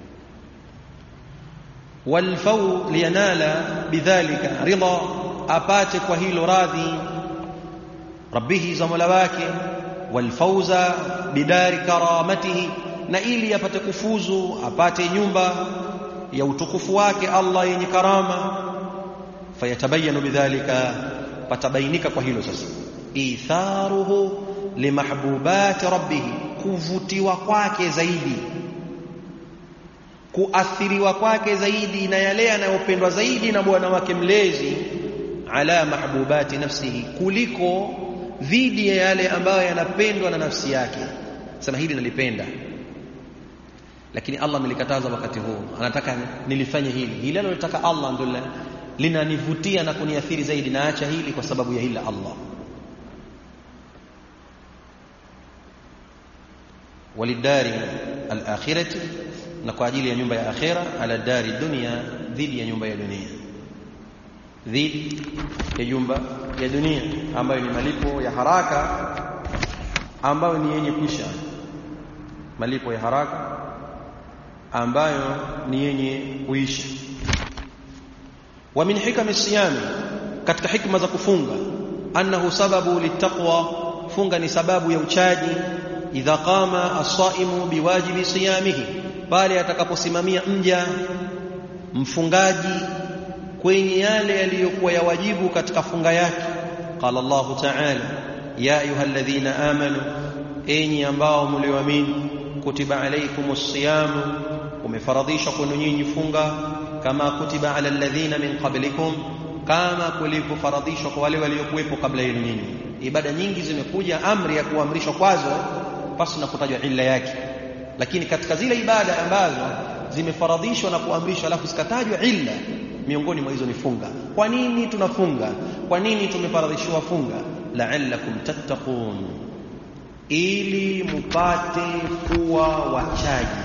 liyanala bidhalika ridha, apate kwa hilo radhi rabbih za Mola wake, walfauza bidari karamatihi, na ili apate kufuzu, apate nyumba ya utukufu wake Allah yenye karama. Fayatabayanu bidhalika, patabainika kwa hilo sasa itharuhu limahbubati rabbih, kuvutiwa kwake zaidi, kuathiriwa kwake zaidi na yale yanayopendwa zaidi na Bwana wake mlezi, ala mahbubati nafsihi, kuliko dhidi ya yale ambayo yanapendwa na nafsi yake. Sema hili nalipenda, lakini Allah amelikataza wakati huu, anataka nilifanye hili analotaka Allah ndio linanivutia na kuniathiri zaidi, naacha hili kwa sababu ya hila Allah. Walidari al-akhirati, na kwa ajili ya nyumba ya akhira, ala dari dunya, dhidi ya nyumba ya dunia, dhidi ya nyumba ya dunia ambayo ni malipo ya haraka, ambayo ni yenye kuisha, malipo ya haraka ambayo ni yenye kuisha. Wa min hikami siyami, katika hikma za kufunga, annahu sababu litaqwa, funga ni sababu ya uchaji. Idha qama as-saimu biwajibi siyamihi, pale atakaposimamia mja mfungaji kwenye yale yaliyokuwa ya wajibu katika funga yake. Qala Allahu ta'ala, ya ayyuhalladhina amanu, enyi ambao mlioamini, kutiba alaykumus siyamu, umefaradhishwa kwenu nyinyi funga, kama kutiba ala alladhina min qablikum, kama kulivyofaradhishwa kwa wale waliokuwepo kabla yenu nyinyi. Ibada nyingi zimekuja amri ya kuamrishwa kwazo pasi na kutajwa illa yake, lakini katika zile ibada ambazo zimefaradhishwa na kuamrishwa alafu zikatajwa illa, miongoni mwa hizo ni funga. Kwa nini tunafunga? Kwa nini tumefaradhishiwa funga? La'allakum tattaqun, ili mupate kuwa wachaji.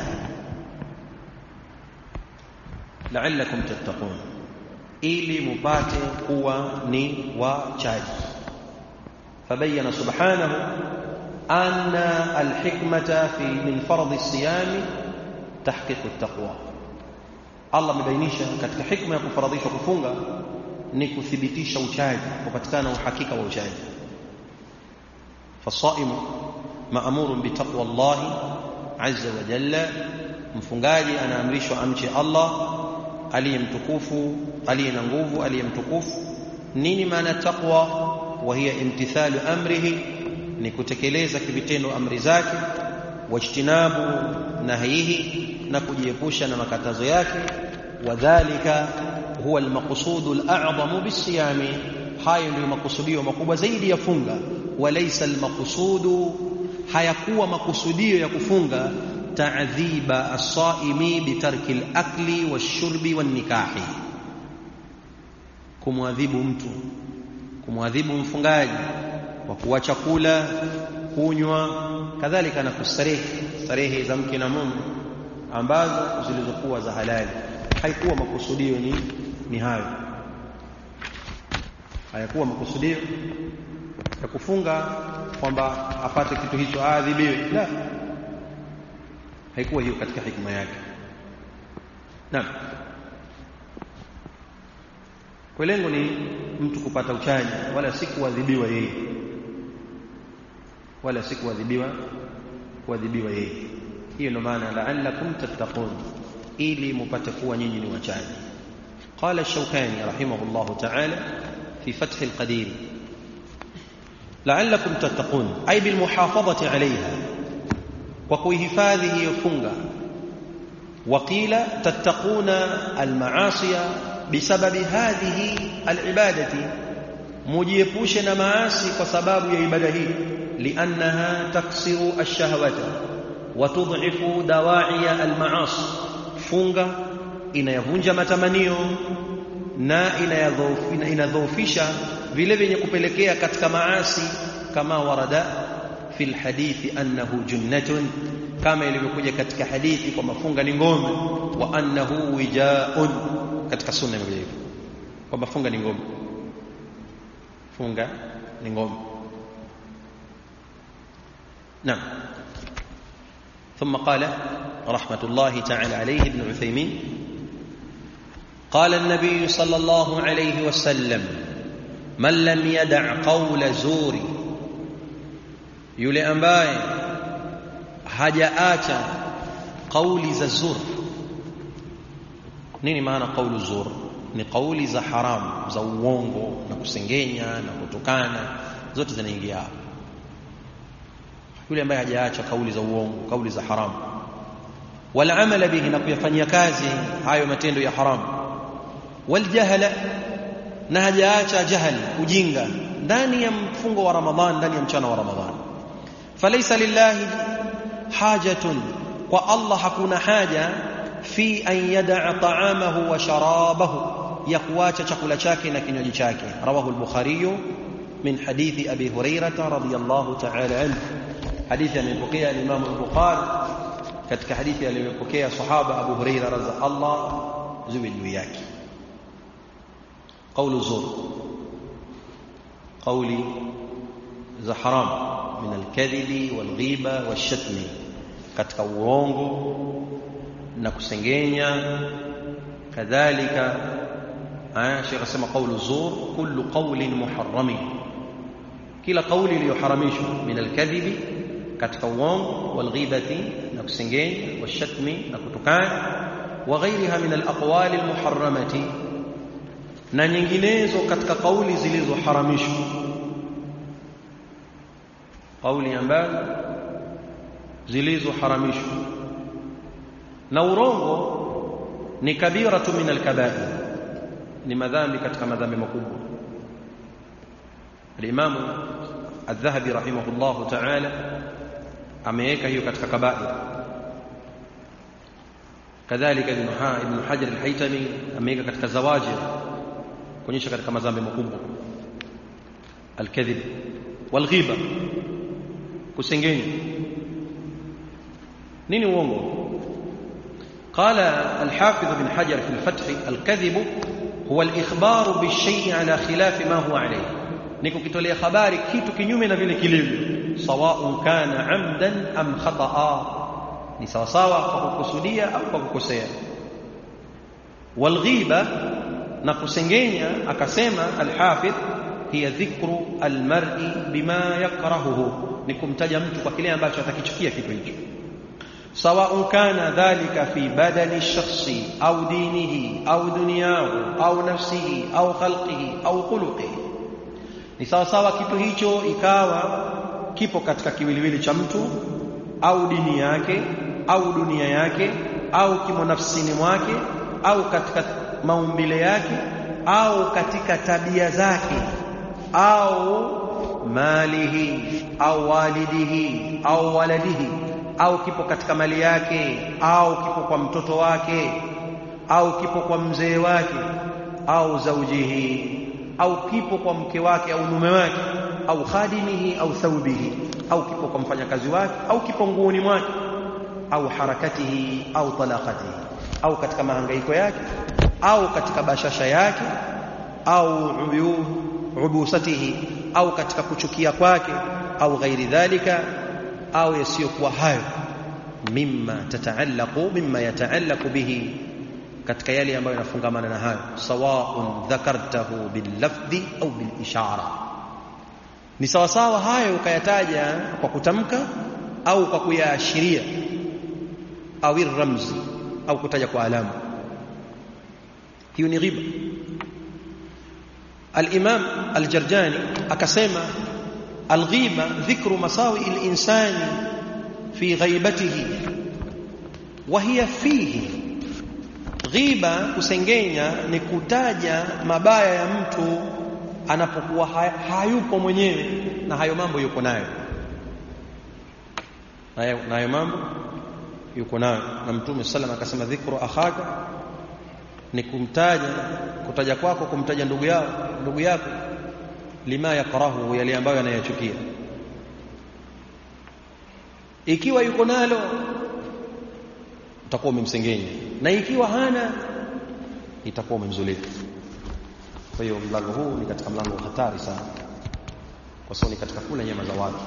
La'allakum tattaqun, ili mupate kuwa ni wachaji. Fabayyana subhanahu anna alhikmata fi min fardhi as-siyam tahqiqu at-taqwa. Allah amebainisha katika hikma ya kufaradhishwa kufunga ni kuthibitisha uchaji, kupatikana uhakika wa uchaji. Fasaimu ma'murun bi taqwa Allah azza wa jalla, mfungaji anaamrishwa amche Allah aliyemtukufu, aliye na nguvu, aliyemtukufu. Nini maana taqwa? Wa hiya imtithalu amrihi, ni kutekeleza kivitendo amri zake, wajtinabu nahyihi, na kujiepusha na makatazo yake. Wadhālika huwa al-maqsudu al-a'zamu bis-siyami, hayo ndio makusudio makubwa zaidi ya funga. Walaysa al-maqsudu, hayakuwa makusudio ya kufunga ta'dhiba as-sa'imi bitarki al-akli wash-shurbi wan-nikahi, kumwadhibu mtu, kumwadhibu mfungaji kwa kuacha kula, kunywa, kadhalika na kustarehe za mke na mume ambazo zilizokuwa za halali. Haikuwa makusudio ni hayo, hayakuwa makusudio ya kufunga kwamba apate kitu hicho aadhibiwe, la, haikuwa hiyo katika hikma yake. Naam, kwa lengo ni mtu kupata uchaji, wala si kuadhibiwa yeye. wala si kuadhibiwa yeye. Hiyo ndio maana la'allakum tattaqun, ili mpate kuwa nyinyi ni wachaji. قال الشوكاني رحمه الله تعالى في فتح القدير: لعلكم تتقون أي بالمحافظة عليها وكوهفاذه يفنغ. وقيل تتقون المعاصي بسبب هذه العبادة، مجيبوشنا معاصي وسباب عباده، لأنها تكسر الشهوات وتضعف دواعي المعاصي. فنغ inayavunja matamanio na inadhoofisha vile vyenye kupelekea katika maasi, kama warada fil hadithi annahu junnatun, kama ilivyokuja katika hadithi kwa mafunga ni ngome, wa annahu wijaun, katika sunna imekuja hivyo kwa mafunga ni ngome, funga ni ngome. Naam. ثم قال رحمة الله تعالى عليه ابن عثيمين: قال النبي صلى الله عليه وسلم: من لم يدع قول زور، yule ambaye hajaacha kauli za zur. Nini maana kauli zur? Ni kauli za haramu, za uongo na kusengenya na kutukana, zote zinaingia hapo. Yule ambaye hajaacha kauli za uongo, kauli za haramu, wala amala bihi, na kuyafanyia kazi hayo matendo ya haramu, wal jahala, na hajaacha jahal, ujinga, ndani ya mfungo wa Ramadhan, ndani ya mchana wa Ramadhan. Falaysa lillahi hajatun, kwa Allah hakuna haja, fi an yada'a ta'amahu wa sharabahu, ya kuacha chakula chake na kinywaji chake. Rawahu al-Bukhari min hadithi Abi Hurairah radhiyallahu ta'ala anhu. Hadithi amepokea Imam al-Bukhari katika hadithi aliyopokea sahaba Abu Hurairah radhiyallahu juu yake. قول الزور قولي za haram min alkadhibi walghiba washatmi, katika uongo na kusengenya. Kadhalika Sheikh asema qawlu zur kullu qawlin muharram, kila kauli iliyoharamishwa, min alkadhibi, katika uongo, walghibati, na kusengenya, washatmi, na kutukana, wa ghairiha min alaqwali almuharramati, na nyinginezo katika kauli zilizoharamishwa, kauli ambazo zilizoharamishwa. Na urongo ni kabiratu min alkabair, ni madhambi katika madhambi makubwa. Al-Imam Adh-Dhahabi rahimahullah ta'ala ameweka hiyo katika kabair. Kadhalika Ibn Hajar al-Haytami ameweka katika zawajir, kuonyesha katika madhambi makubwa. Al-kadhib wal-ghiba, kusengenya. Nini uongo? قال الحافظ بن حجر في الفتح: الكذب هو الإخبار بالشيء على خلاف ما هو عليه، niko kitolea habari kitu kinyume na vile kilivyo, sawa'un kana amdan am khata'a, ni sawa sawa kwa kukusudia au kwa kukosea. Walghiba, na kusengenya, akasema al-Hafidh, hiya dhikru al-mar'i bima yakrahuhu, ni kumtaja mtu kwa kile ambacho atakichukia kitu hicho. سواء كان ذلك في بدن الشخص أو دينه أو دنياه أو نفسه أو خلقه أو خلقه. Ni sawa sawa kitu hicho ikawa kipo katika kiwiliwili cha mtu au dini yake au dunia yake au kimo nafsini mwake au katika maumbile yake au katika tabia zake au malihi au walidihi au waladihi, au kipo katika mali yake au kipo kwa mtoto wake au kipo kwa mzee wake au zaujihi, au kipo kwa mke wake au mume wake, au khadimihi au thawbihi, au kipo kwa mfanyakazi wake au kipo nguoni mwake, au harakatihi au talaqatihi, au katika mahangaiko yake au katika bashasha yake, au ubusatihi, au katika kuchukia kwake, au ghairi dhalika, au yasiyokuwa hayo, mimma yataallaqu bihi, katika yale ambayo yanafungamana na hayo. Sawa'un dhakartahu bil lafdhi au bil ishara, Ni sawa sawa hayo ukayataja kwa kutamka au kwa kuyaashiria au ramzi au kutaja kwa alama, hiyo ni ghiba. Al-Imam Al-Jarjani akasema al-ghiba dhikru masawi al-insani fi ghaibatihi wa hiya fihi. Ghiba, kusengenya, ni kutaja mabaya ya mtu anapokuwa hayupo mwenyewe na hayo mambo yuko nayo, na hayo mambo yuko nayo. Na Mtume sallallahu akasema dhikru akhaka, ni kutaja kwako, kumtaja ndugu yako lima yakrahu, yale ambayo anayachukia. Ikiwa yuko nalo utakuwa umemsengenya, na ikiwa hana itakuwa umemzulia. Kwa hiyo mlango huu ni katika mlango hatari sana, kwa sababu ni katika kula nyama za watu,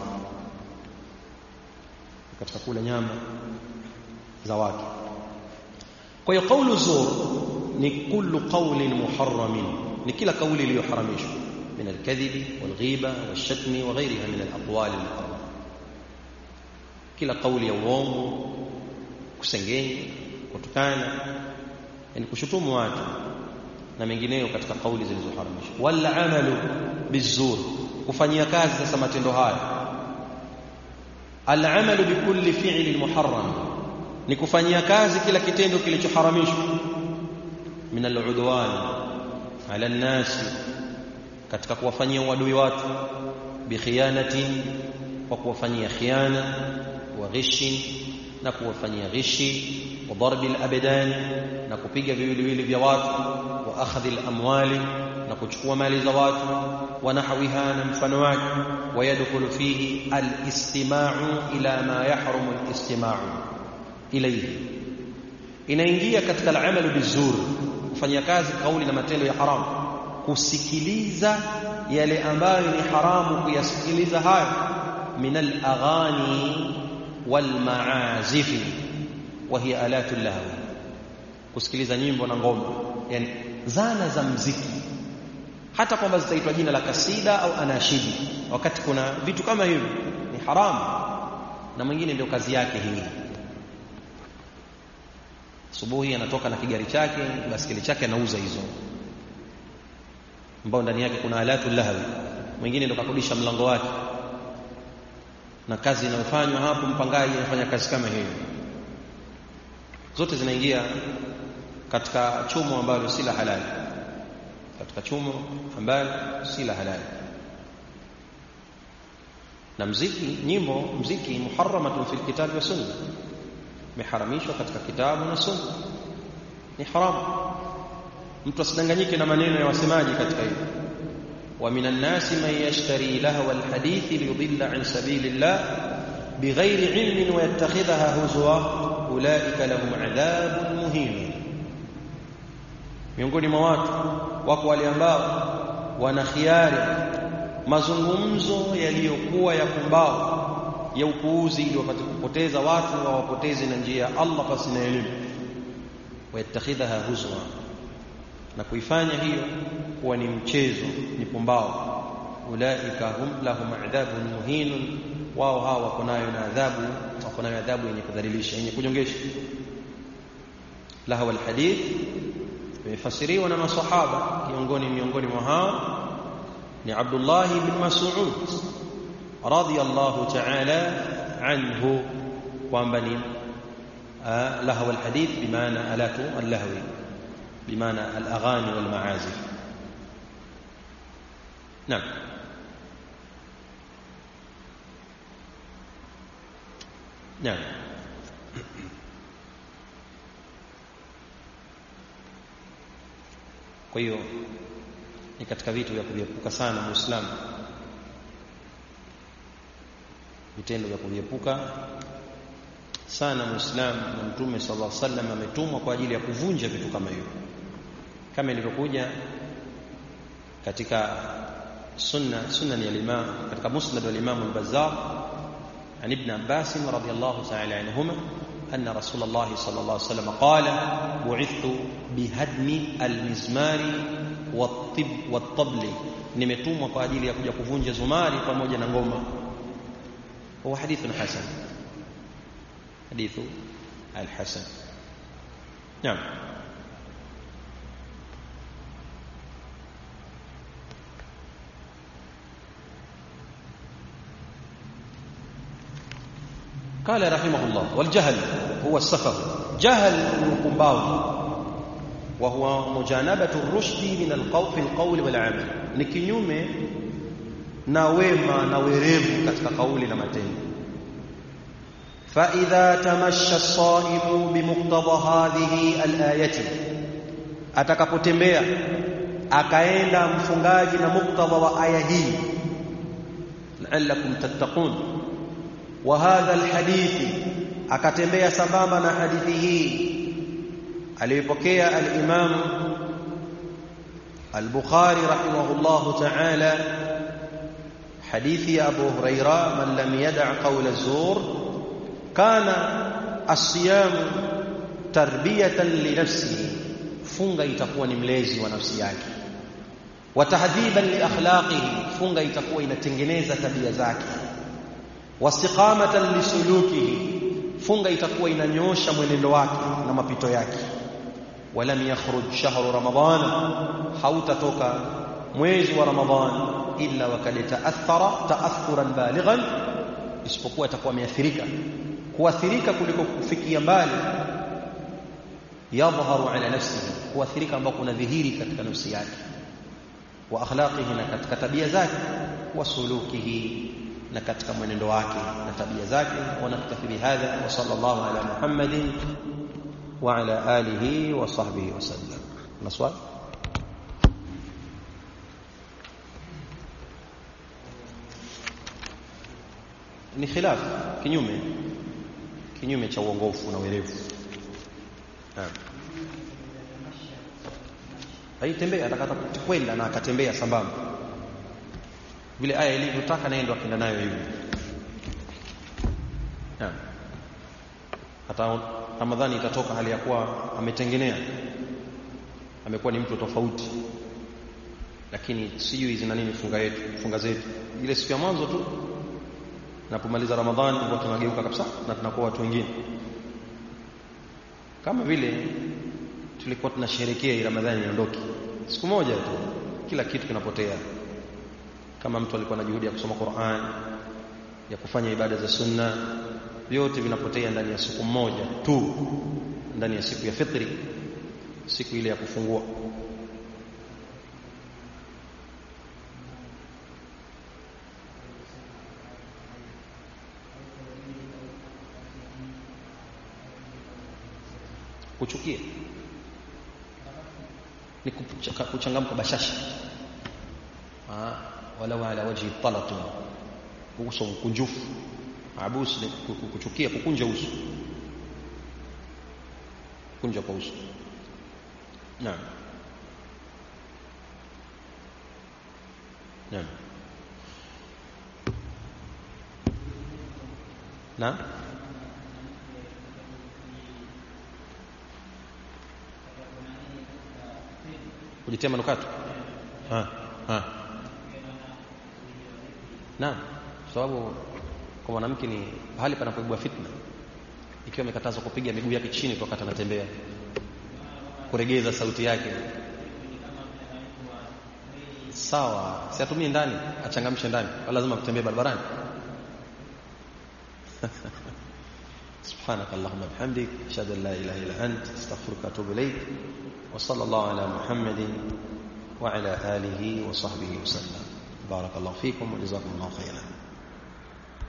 katika kula nyama za watu. Kwa hiyo kaulu zur ni kullu qawlin muharramin, ni kila kauli iliyoharamishwa, min al-kadhibi wal-ghiba wash-shatmi wa ghayriha min al-aqwal al-muharrama. Kila kauli ya uongo, kusengenya, kutukana, yani kushutumu watu na mengineyo katika kauli zilizoharamishwa. Wal amalu bizur, kufanyia kazi sasa matendo haya. Al amalu bikulli fi'lin muharram, ni kufanyia kazi kila kitendo kilichoharamishwa. Min al-udwan ala an-nas, katika kuwafanyia uadui watu. Bi khiyanatin, kwa kuwafanyia khiana. Wa ghishin, na kuwafanyia ghishi. Wa darbi al-abdan, na kupiga viwiliwili vya watu. Wa akhdhi al-amwali, na kuchukua mali za watu. Wa nahwiha, na mfano wake. Wa yadkhulu fihi al-istima'u ila ma yahrumu al-istima'u ilayhi, inaingia katika al-amalu bizur, kufanyia kazi kauli na matendo ya haramu, kusikiliza yale ambayo ni haramu kuyasikiliza hayo. Min al-aghani wal ma'azif wa hiya alatu lahwi, kusikiliza nyimbo na ngoma, yani zana za muziki, hata kwamba zitaitwa jina la kasida au anashidi, wakati kuna vitu kama hivyo ni haramu. Na mwingine ndio kazi yake hii, subuhi anatoka na kigari chake, basikeli chake, anauza hizo ambao ndani yake kuna alatu lahwi. Mwingine ndio kakodisha mlango wake, na kazi inayofanywa hapo, mpangaji anafanya kazi kama hiyo. Zote zinaingia katika chumo ambalo si la halali, katika chumo ambalo si la halali. Na muziki, nyimbo, muziki muharramatun fil kitabi wa sunna, miharamishwa katika kitabu na sunna, ni haramu. Mtu asidanganyike na maneno ya wasemaji katika hilo. Wa minan nasi man yashtari lahwa alhadith liyudilla an sabilillah bighairi ilmin wa yattakhidhaha huzwa ulaika lahum adhabun muhin. Miongoni mwa watu wako wale ambao wana khiari mazungumzo yaliyokuwa ya pumbao, ya upuuzi, ili wapate kupoteza watu, wawapoteze na njia ya Allah pasi na elimu. Wayattakhidhaha huzwa, na kuifanya hiyo kuwa ni mchezo, ni pumbao. Ulaika hum lahum adhabun muhin, wao hawa wako nayo adhabu yenye kudhalilisha, yenye kunyongesha. Lahwa alhadith imefasiriwa na masahaba, miongoni mwa hao ni Abdullah ibn Mas'ud radiyallahu ta'ala anhu, kwamba ni lahwa alhadith bimaana alatu allahwi, bimaana alaghani wal maazif. Naam. Naam. Kwa hiyo ni katika vitu vya kuviepuka sana Muislamu, vitendo vya kuviepuka sana Muislamu. Na Mtume sallallahu alaihi wasallam ametumwa kwa ajili ya kuvunja vitu kama hivyo, kama ilivyokuja katika sunna ya Imam, katika Musnad al-Imam al-Bazzar an Ibn Abbas radiyallahu ta'ala anhuma أن رسول الله صلى الله عليه وسلم قال بعثت بهدم المزمار والطبل nimetumwa kwa ajili ya kuja kuvunja zumari pamoja na ngoma. Huwa hadithun hasan, hadithu al-hasan. Naam. قال رحمه الله والجهل هو السفه. جهل القنباو وهو مجانبة الرشد من القول والعمل, ni kinyume na wema na werevu katika kauli na matendo. fa idha tamashsha as-saimu bimuqtada hadhihi al-ayati, atakapotembea akaenda mfungaji na muktadha wa aya hii, la'allakum tattaqun. wa hadha al-hadithi, akatembea sambamba na hadithi hii aliyopokea al-Imam al-Bukhari rahimahullahu ta'ala, hadithi ya Abu Huraira, man lam yada' qawla az-zur kana as-siyam tarbiyatan li nafsihi, funga itakuwa ni mlezi wa nafsi yake. Wa tahdhiban li akhlaqihi, funga itakuwa inatengeneza tabia zake. Wa istiqamatan li sulukihi, funga itakuwa inanyosha mwenendo wake na mapito yake. Walam yakhruj shahru ramadan, hautatoka mwezi wa Ramadhan illa wakad ta'athara ta'athuran balighan, isipokuwa atakuwa ameathirika kuathirika kuliko kufikia mbali. Yadhharu ala nafsihi, kuathirika ambako kunadhihiri katika nafsi yake. Wa akhlaqihi, na katika tabia zake. Wa sulukihi, na katika mwenendo wake na tabia zake. Wa naktafi bihadha wa sallallahu ala Muhammadin wa ala alihi wa sahbihi wa sallam. Maswali? Ni khilaf, kinyume cha uongofu na werevu. Aitembea, atakata kwenda na akatembea sambamba vile aya ilivyotaka, naye ndo akaenda nayo hivyo. Hata Ramadhani itatoka hali ya kuwa ametengenea, amekuwa ni mtu tofauti, lakini sijui zina nini funga zetu. Ile siku ya mwanzo tu napomaliza Ramadhani ndipo tunageuka kabisa na tunakuwa watu wengine, kama vile tulikuwa tunasherehekea Ramadhani iondoke. Siku moja tu kila kitu kinapotea. Kama mtu alikuwa na juhudi ya kusoma Qur'an, ya kufanya ibada za sunna, vyote vinapotea ndani ya siku moja tu, ndani ya siku ya fitri, siku ile ya kufungua. Kuchukia ni kuchangamka bashasha, wala ala wajhi talat, uso mkunjufu. Abus ni kuchukia, kukunja uso, kunja kwa uso. Naam. Naam. Naam. Kujitia manukato. Naam, sababu kwa mwanamke ni pahali panapoibua fitna. Ikiwa amekatazwa kupiga miguu yake chini wakati anatembea, kuregeza sauti yake, sawa, si atumie ndani, achangamshe ndani, lazima kutembea barabarani. سبحانك اللهم وبحمدك اشهد ان لا اله الا انت استغفرك واتوب اليك وصلى الله على محمد وعلى اله وصحبه وسلم. بارك الله فيكم وجزاكم الله خيرا.